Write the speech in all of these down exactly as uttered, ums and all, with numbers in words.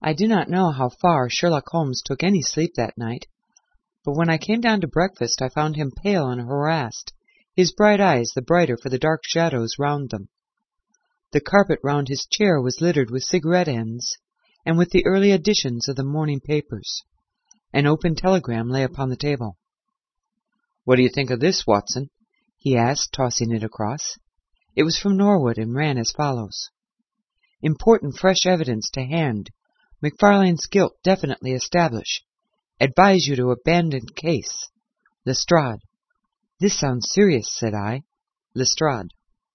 I do not know how far Sherlock Holmes took any sleep that night, but when I came down to breakfast I found him pale and harassed, his bright eyes the brighter for the dark shadows round them. The carpet round his chair was littered with cigarette ends, and with the early editions of the morning papers. An open telegram lay upon the table. "What do you think of this, Watson?" he asked, tossing it across. It was from Norwood, and ran as follows. "Important fresh evidence to hand. Macfarlane's guilt definitely established. Advise you to abandon case. Lestrade." "This sounds serious," said I. "Lestrade."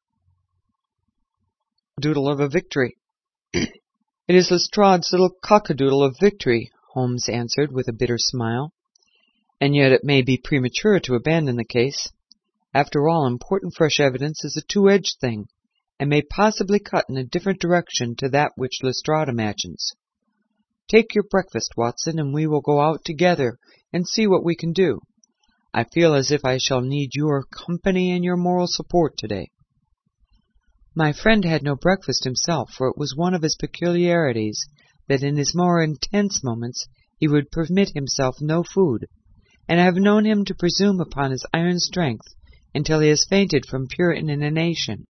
"Doodle of a victory." "It is Lestrade's little cockadoodle of victory," Holmes answered with a bitter smile. "And yet it may be premature to abandon the case. After all, important fresh evidence is a two-edged thing, and may possibly cut in a different direction to that which Lestrade imagines. Take your breakfast, Watson, and we will go out together and see what we can do. I feel as if I shall need your company and your moral support today." My friend had no breakfast himself, for it was one of his peculiarities that in his more intense moments he would permit himself no food, and I have known him to presume upon his iron strength until he has fainted from pure inanition.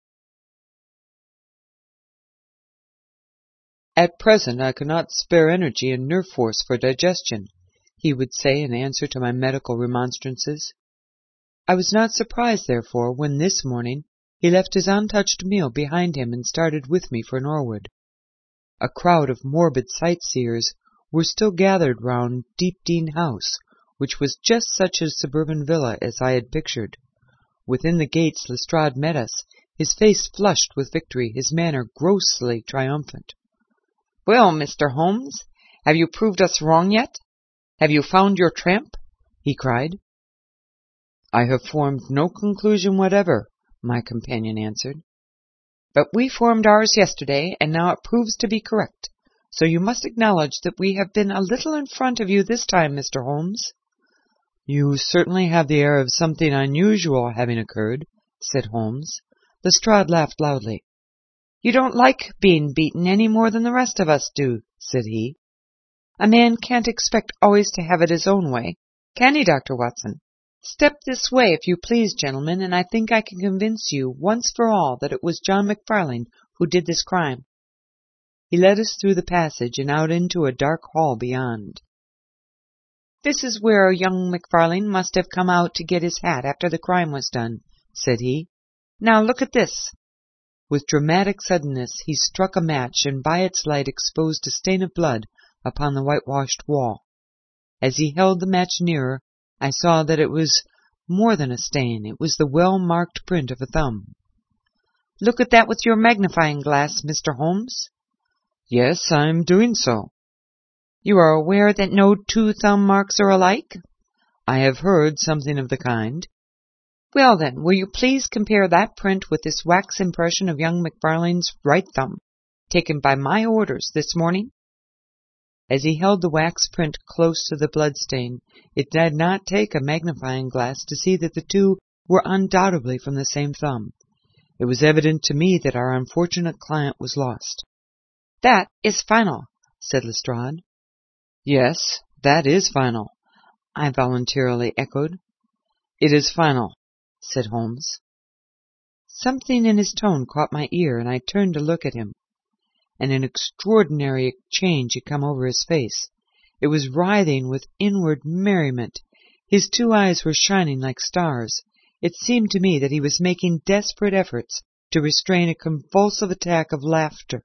"At present I cannot spare energy and nerve force for digestion," he would say in answer to my medical remonstrances. I was not surprised, therefore, when this morning he left his untouched meal behind him and started with me for Norwood. A crowd of morbid sightseers were still gathered round Deepdene House, which was just such a suburban villa as I had pictured. Within the gates Lestrade met us, his face flushed with victory, his manner grossly triumphant. "Well, Mister Holmes, have you proved us wrong yet? Have you found your tramp?" he cried. "I have formed no conclusion whatever," my companion answered. "But we formed ours yesterday, and now it proves to be correct. So you must acknowledge that we have been a little in front of you this time, Mister Holmes." "You certainly have the air of something unusual having occurred," said Holmes. Lestrade laughed loudly. "You don't like being beaten any more than the rest of us do," said he. "A man can't expect always to have it his own way, can he, Doctor Watson? Step this way, if you please, gentlemen, and I think I can convince you once for all that it was John Macfarlane who did this crime." He led us through the passage and out into a dark hall beyond. "This is where young Macfarlane must have come out to get his hat after the crime was done," said he. "Now look at this." With dramatic suddenness he struck a match, and by its light exposed a stain of blood upon the whitewashed wall. As he held the match nearer, I saw that it was more than a stain. It was the well-marked print of a thumb. "Look at that with your magnifying glass, Mister Holmes." "Yes, I am doing so." "You are aware that no two thumb marks are alike?" "I have heard something of the kind." "Well, then, will you please compare that print with this wax impression of young Macfarlane's right thumb, taken by my orders this morning?" As he held the wax print close to the blood-stain, it did not take a magnifying glass to see that the two were undoubtedly from the same thumb. It was evident to me that our unfortunate client was lost. "That is final," said Lestrade. "Yes, that is final," I voluntarily echoed. "It is final," said Holmes. Something in his tone caught my ear, and I turned to look at him. And an extraordinary change had come over his face. It was writhing with inward merriment. His two eyes were shining like stars. It seemed to me that he was making desperate efforts to restrain a convulsive attack of laughter.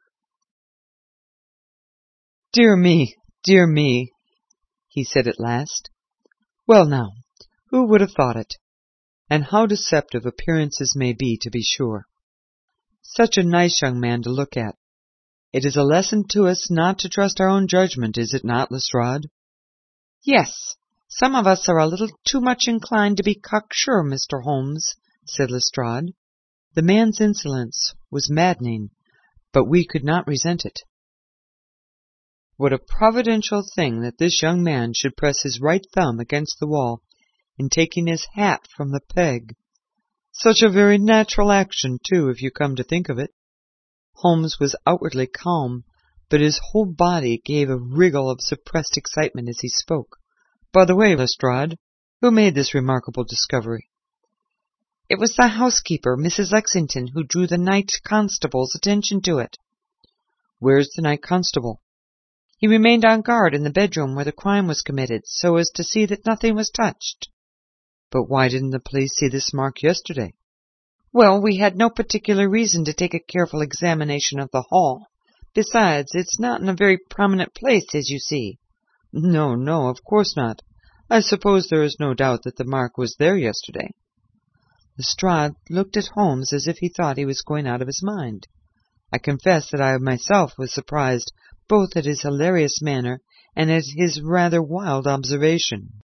"Dear me, dear me," he said at last. "Well now, who would have thought it? And how deceptive appearances may be, to be sure. Such a nice young man to look at. It is a lesson to us not to trust our own judgment, is it not, Lestrade?" "Yes, some of us are a little too much inclined to be cocksure, Mister Holmes," said Lestrade. The man's insolence was maddening, but we could not resent it. What a providential thing that this young man should press his right thumb against the wall in taking his hat from the peg. Such a very natural action, too, if you come to think of it. Holmes was outwardly calm, but his whole body gave a wriggle of suppressed excitement as he spoke. "By the way, Lestrade, who made this remarkable discovery?" "It was the housekeeper, Missus Lexington, who drew the night constable's attention to it." "Where's the night constable?" "He remained on guard in the bedroom where the crime was committed, so as to see that nothing was touched." "But why didn't the police see this mark yesterday?" "Well, we had no particular reason to take a careful examination of the hall. Besides, it's not in a very prominent place, as you see." "No, no, of course not. I suppose there is no doubt that the mark was there yesterday." Lestrade looked at Holmes as if he thought he was going out of his mind. I confess that I myself was surprised both at his hilarious manner and at his rather wild observation.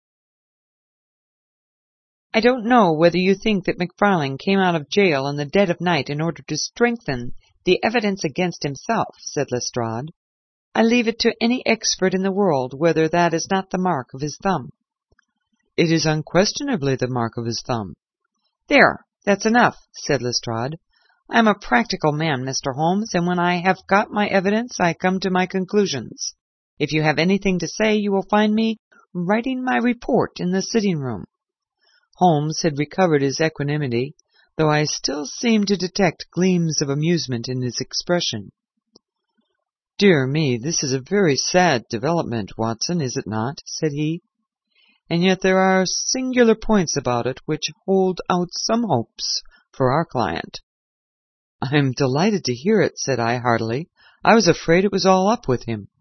"I don't know whether you think that Macfarlane came out of jail in the dead of night in order to strengthen the evidence against himself," said Lestrade. "I leave it to any expert in the world whether that is not the mark of his thumb." "It is unquestionably the mark of his thumb." "There, that's enough," said Lestrade. "I am a practical man, Mister Holmes, and when I have got my evidence I come to my conclusions. If you have anything to say, you will find me writing my report in the sitting-room." Holmes had recovered his equanimity, though I still seemed to detect gleams of amusement in his expression. "Dear me, this is a very sad development, Watson, is it not?" said he. "And yet there are singular points about it which hold out some hopes for our client." "I am delighted to hear it," said I heartily. "I was afraid it was all up with him."